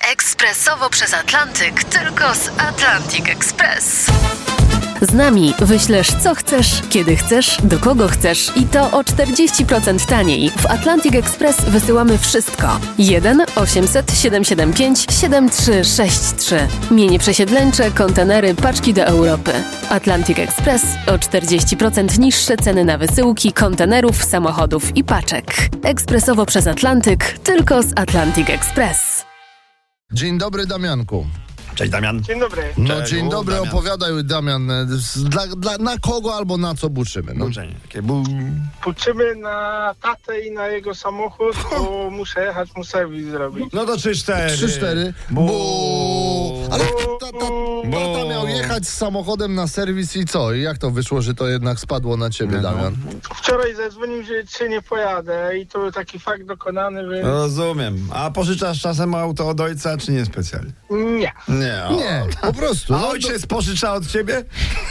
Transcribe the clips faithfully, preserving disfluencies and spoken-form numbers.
Ekspresowo przez Atlantyk, tylko z Atlantic Express. Z nami wyślesz co chcesz, kiedy chcesz, do kogo chcesz i to o czterdzieści procent taniej. W Atlantic Express wysyłamy wszystko. jeden osiemset siedemset siedemdziesiąt pięć siedemdziesiąt trzy sześćdziesiąt trzy. Mienie przesiedleńcze, kontenery, paczki do Europy. Atlantic Express o czterdzieści procent niższe ceny na wysyłki, kontenerów, samochodów i paczek. Ekspresowo przez Atlantyk, tylko z Atlantic Express. Dzień dobry, Damianku. Cześć, Damian. Dzień dobry. No Cześć, dzień u, dobry, Damian. opowiadaj, Damian, dla, dla, na kogo albo na co buczymy. No. Buczenie. Takie bu... Puczymy na tatę i na jego samochód, bo muszę jechać mu serwis zrobić. No to trzy cztery. Trzy, cztery. Bu. Bu. Ale ta, ta, tata Bu. miał jechać z samochodem na serwis i co? I jak to wyszło, że to jednak spadło na ciebie, No. Damian? Wczoraj zadzwonił, że dzisiaj nie pojadę i to był taki fakt dokonany, więc Rozumiem. A pożyczasz czasem auto od ojca, czy nie specjalnie? nie, Nie. O. Nie, po prostu. A No, ojciec pożycza od ciebie?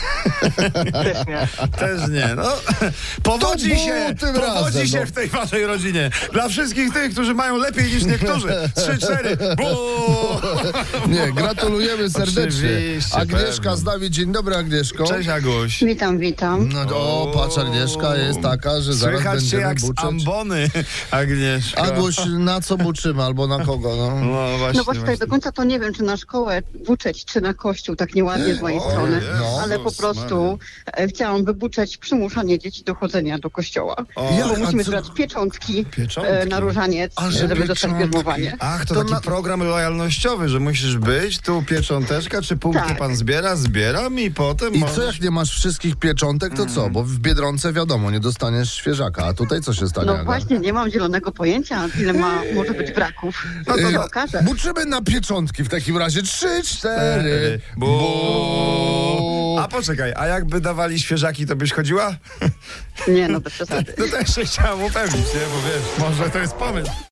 też nie. Też nie. No, powodzi To bu się, tym powodzi razem, się no. w tej waszej rodzinie. Dla wszystkich tych, którzy mają lepiej niż niektórzy. Trzy, cztery. Bu. Nie, gratulujemy serdecznie. Oczywiście, Agnieszka pewnie. z nami. Dzień dobry, Agnieszko. Cześć, Aguś. Witam, witam. No o, patrz, Agnieszka jest taka, że zaraz Słychać cię będziemy jak z buczyć. ambony, Agnieszka. Aguś, na co buczymy albo na kogo? No. No właśnie, No właśnie tak do końca to nie wiem, czy na szkołę buczeć, czy na kościół, tak nieładnie z mojej O, strony, no. ale po prostu e, chciałam wybuczać przymuszanie dzieci do chodzenia do kościoła. O, Bo jak? musimy A co- zbierać pieczątki, Pieczątki? E, na różaniec, A, że żeby dostać pieczątki. bierzmowanie. Ach, to, To taki na- program lojalnościowy, że musisz być, tu piecząteczka, czy punkty Tak. pan zbiera, zbieram i potem I możesz... co, jak nie masz wszystkich pieczątek, to co? Bo w Biedronce wiadomo, nie dostaniesz świeżaka. A tutaj co się stanie, No Aga? właśnie, nie mam zielonego pojęcia, ile ma może być braków. No to Y, się okaże. Buczymy na pieczątki w takim razie. Trzy, cztery. Bu. Bu. A poczekaj, a jakby dawali świeżaki, to byś chodziła? Nie, no bez przesady. No też się chciałem upewnić, nie? Bo wiesz, może to jest pomysł.